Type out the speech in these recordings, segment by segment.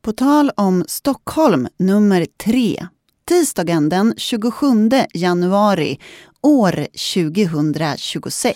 På tal om Stockholm nummer 3, tisdagen den 27 januari år 2026.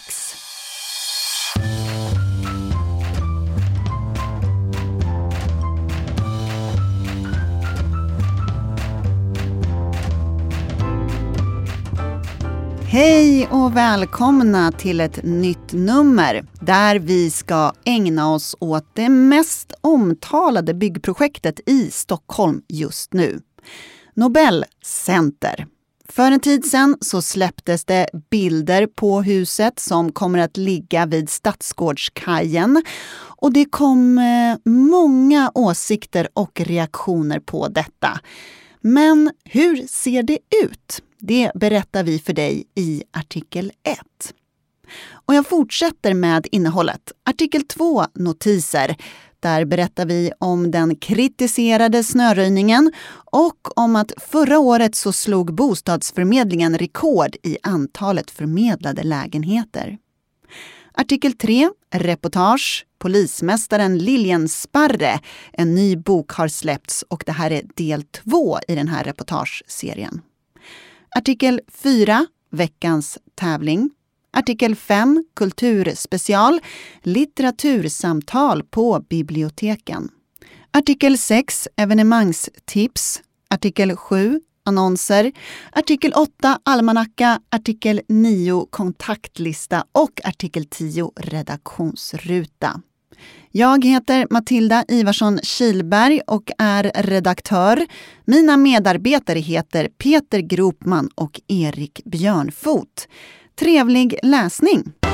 Hej och välkomna till ett nytt nummer där vi ska ägna oss åt det mest omtalade byggprojektet i Stockholm just nu. Nobel Center. För en tid sedan så släpptes det bilder på huset som kommer att ligga vid Stadsgårdskajen. Och det kom många åsikter och reaktioner på detta. Men hur ser det ut? Det berättar vi för dig i artikel 1. Och jag fortsätter med innehållet. Artikel 2, notiser. Där berättar vi om den kritiserade snöröjningen och om att förra året så slog bostadsförmedlingen rekord i antalet förmedlade lägenheter. Artikel 3, reportage. Polismästaren Lilian Sparre. En ny bok har släppts och det här är del 2 i den här reportageserien. Artikel 4, veckans tävling. Artikel 5, kulturspecial, litteratursamtal på biblioteken. Artikel 6, evenemangstips. Artikel 7, annonser. Artikel 8, almanacka. Artikel 9, kontaktlista. Och artikel 10, redaktionsruta. Jag heter Matilda Ivarsson Kilberg och är redaktör. Mina medarbetare heter Peter Gropman och Erik Björnfot. Trevlig läsning!